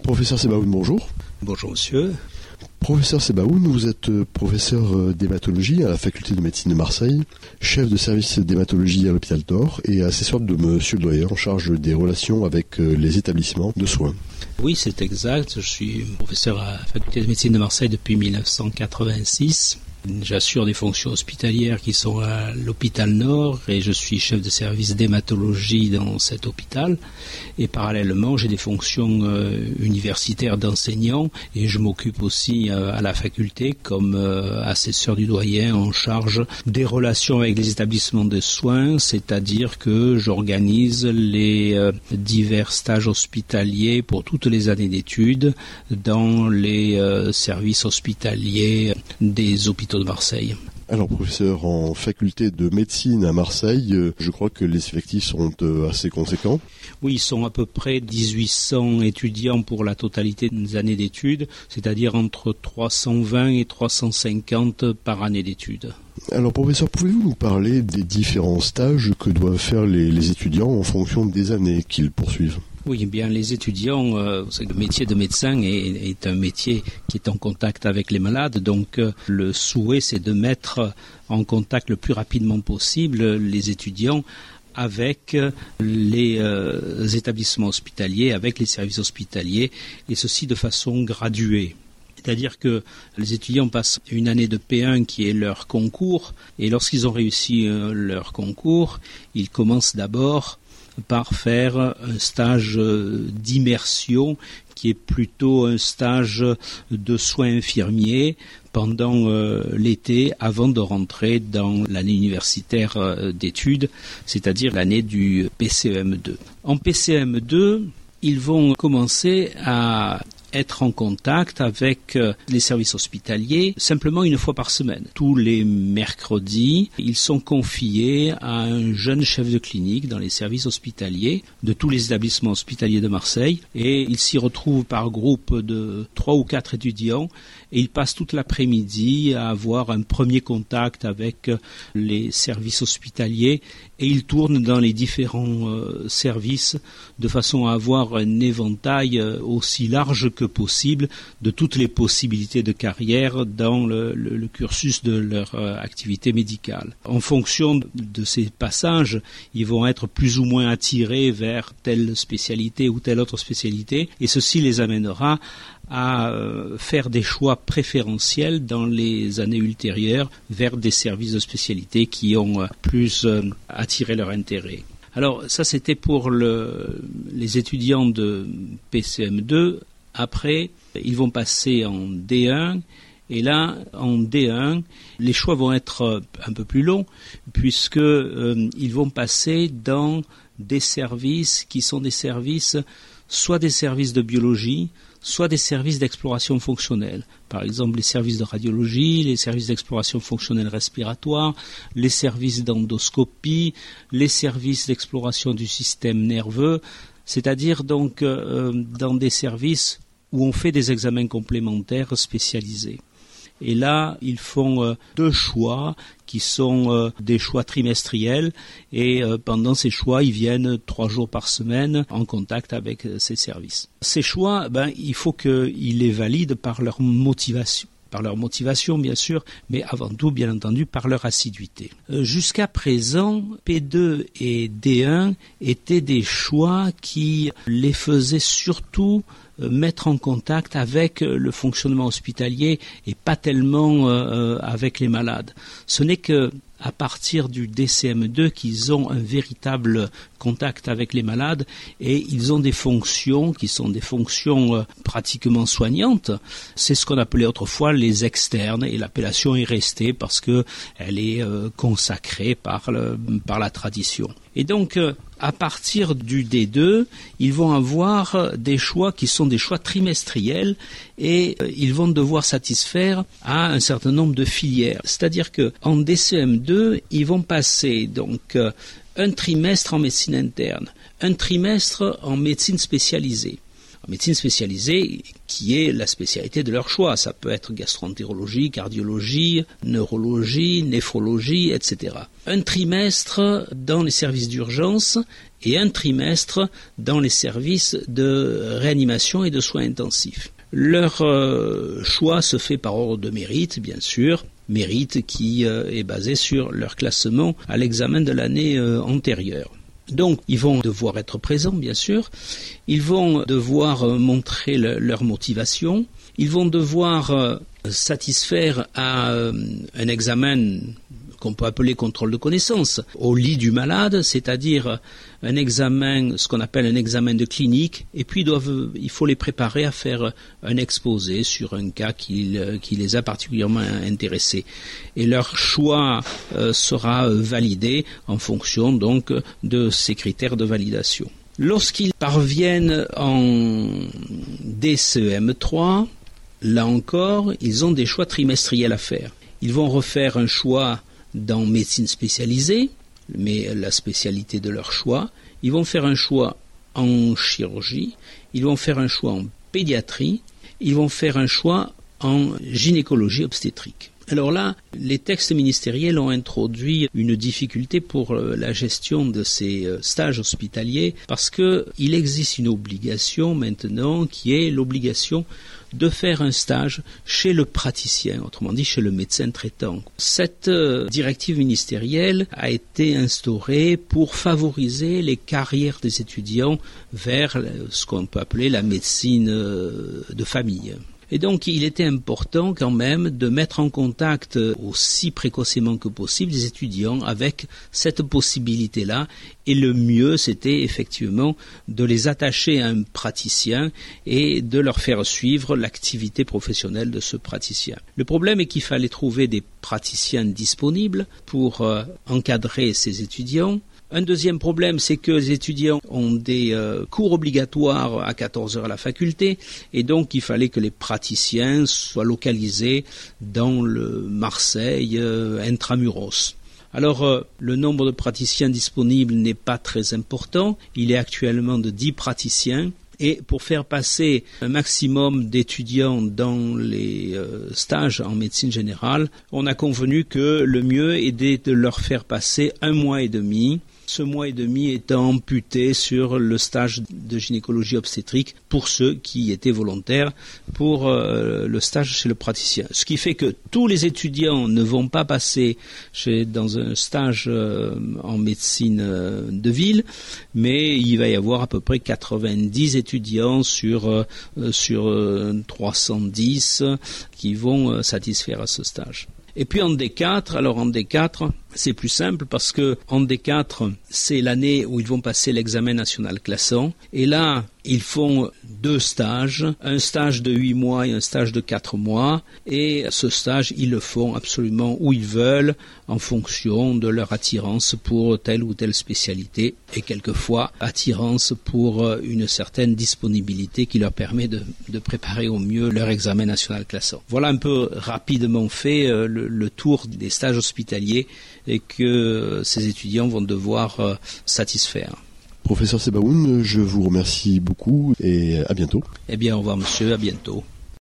Professeur Sebaoun, bonjour. Bonjour monsieur. Professeur Sebaoun, vous êtes professeur d'hématologie à la faculté de médecine de Marseille, chef de service d'hématologie à l'hôpital d'Or et assesseur de monsieur le doyen en charge des relations avec les établissements de soins. Oui, c'est exact. Je suis professeur à la faculté de médecine de Marseille depuis 1986. J'assure des fonctions hospitalières qui sont à l'hôpital Nord et je suis chef de service d'hématologie dans cet hôpital. Et parallèlement, j'ai des fonctions universitaires d'enseignant et je m'occupe aussi à la faculté comme assesseur du doyen en charge des relations avec les établissements de soins, c'est-à-dire que j'organise les divers stages hospitaliers pour toutes les années d'études dans les services hospitaliers des hôpitaux de Marseille. Alors professeur, en faculté de médecine à Marseille, je crois que les effectifs sont assez conséquents. Oui, ils sont à peu près 1800 étudiants pour la totalité des années d'études, c'est-à-dire entre 320 et 350 par année d'études. Alors professeur, pouvez-vous nous parler des différents stages que doivent faire les étudiants en fonction des années qu'ils poursuivent ? Oui, bien les étudiants, le métier de médecin est un métier qui est en contact avec les malades, donc le souhait c'est de mettre en contact le plus rapidement possible les étudiants avec les établissements hospitaliers, avec les services hospitaliers, et ceci de façon graduée. C'est-à-dire que les étudiants passent une année de P1 qui est leur concours, et lorsqu'ils ont réussi leur concours, ils commencent d'abord par faire un stage d'immersion qui est plutôt un stage de soins infirmiers pendant l'été avant de rentrer dans l'année universitaire d'études, c'est-à-dire l'année du PCEM2. En PCEM2, ils vont commencer à être en contact avec les services hospitaliers simplement une fois par semaine. Tous les mercredis, ils sont confiés à un jeune chef de clinique dans les services hospitaliers de tous les établissements hospitaliers de Marseille et ils s'y retrouvent par groupe de 3 ou 4 étudiants et ils passent toute l'après-midi à avoir un premier contact avec les services hospitaliers et ils tournent dans les différents services de façon à avoir un éventail aussi large que possible de toutes les possibilités de carrière dans le cursus de leur activité médicale. En fonction de ces passages, ils vont être plus ou moins attirés vers telle spécialité ou telle autre spécialité et ceci les amènera à faire des choix préférentiels dans les années ultérieures vers des services de spécialité qui ont plus attiré leur intérêt. Alors ça c'était pour les étudiants de PCM2. Après, ils vont passer en D1 et là, en D1, les choix vont être un peu plus longs puisque ils vont passer dans des services qui sont des services, soit des services de biologie, soit des services d'exploration fonctionnelle. Par exemple, les services de radiologie, les services d'exploration fonctionnelle respiratoire, les services d'endoscopie, les services d'exploration du système nerveux, c'est-à-dire donc dans des services où on fait des examens complémentaires spécialisés. Et là, ils font 2 choix qui sont des choix trimestriels et pendant ces choix, ils viennent 3 jours par semaine en contact avec ces services. Ces choix, il faut qu'ils les valident par leur motivation. Par leur motivation, bien sûr, mais avant tout, bien entendu, par leur assiduité. Jusqu'à présent, P2 et D1 étaient des choix qui les faisaient surtout mettre en contact avec le fonctionnement hospitalier et pas tellement avec les malades. Ce n'est que à partir du DCM2 qu'ils ont un véritable contact avec les malades et ils ont des fonctions qui sont des fonctions pratiquement soignantes. C'est ce qu'on appelait autrefois les externes et l'appellation est restée parce que elle est consacrée par la tradition. Et donc, à partir du D2, ils vont avoir des choix qui sont des choix trimestriels et ils vont devoir satisfaire à un certain nombre de filières. C'est-à-dire qu'en DCM2, ils vont passer donc un trimestre en médecine interne, un trimestre en médecine spécialisée. médecine spécialisée qui est la spécialité de leur choix. Ça peut être gastroentérologie, cardiologie, neurologie, néphrologie, etc. Un trimestre dans les services d'urgence et un trimestre dans les services de réanimation et de soins intensifs. Leur choix se fait par ordre de mérite, bien sûr, mérite qui est basé sur leur classement à l'examen de l'année antérieure. Donc, ils vont devoir être présents, bien sûr, ils vont devoir montrer leur motivation, ils vont devoir satisfaire à un examen qu'on peut appeler contrôle de connaissances, au lit du malade, c'est-à-dire un examen, ce qu'on appelle un examen de clinique, et puis il faut les préparer à faire un exposé sur un cas qui les a particulièrement intéressés. Et leur choix sera validé en fonction donc de ces critères de validation. Lorsqu'ils parviennent en DCEM3, là encore, ils ont des choix trimestriels à faire. Ils vont refaire un choix dans médecine spécialisée, mais la spécialité de leur choix. Ils vont faire un choix en chirurgie, ils vont faire un choix en pédiatrie, ils vont faire un choix en gynécologie obstétrique. Alors là, les textes ministériels ont introduit une difficulté pour la gestion de ces stages hospitaliers parce qu'il existe une obligation maintenant qui est l'obligation de faire un stage chez le praticien, autrement dit chez le médecin traitant. Cette directive ministérielle a été instaurée pour favoriser les carrières des étudiants vers ce qu'on peut appeler la médecine de famille. Et donc, il était important quand même de mettre en contact aussi précocement que possible les étudiants avec cette possibilité-là. Et le mieux, c'était effectivement de les attacher à un praticien et de leur faire suivre l'activité professionnelle de ce praticien. Le problème est qu'il fallait trouver des praticiens disponibles pour encadrer ces étudiants. Un deuxième problème, c'est que les étudiants ont des cours obligatoires à 14 heures à la faculté et donc il fallait que les praticiens soient localisés dans le Marseille intramuros. Alors, le nombre de praticiens disponibles n'est pas très important. Il est actuellement de 10 praticiens. Et pour faire passer un maximum d'étudiants dans les stages en médecine générale, on a convenu que le mieux était de leur faire passer 1 mois et demi. Ce mois et demi étant amputé sur le stage de gynécologie obstétrique pour ceux qui étaient volontaires pour le stage chez le praticien. Ce qui fait que tous les étudiants ne vont pas passer dans un stage en médecine de ville, mais il va y avoir à peu près 90 étudiants sur 310 qui vont satisfaire à ce stage. Et puis en D4, alors en D4, c'est plus simple parce que en D4, c'est l'année où ils vont passer l'examen national classant. Et là, ils font 2 stages, un stage de 8 mois et un stage de 4 mois. Et ce stage, ils le font absolument où ils veulent, en fonction de leur attirance pour telle ou telle spécialité. Et quelquefois, attirance pour une certaine disponibilité qui leur permet de préparer au mieux leur examen national classant. Voilà un peu rapidement fait le tour des stages hospitaliers et que ces étudiants vont devoir satisfaire. Professeur Sebaoun, je vous remercie beaucoup et à bientôt. Eh bien, au revoir monsieur, à bientôt.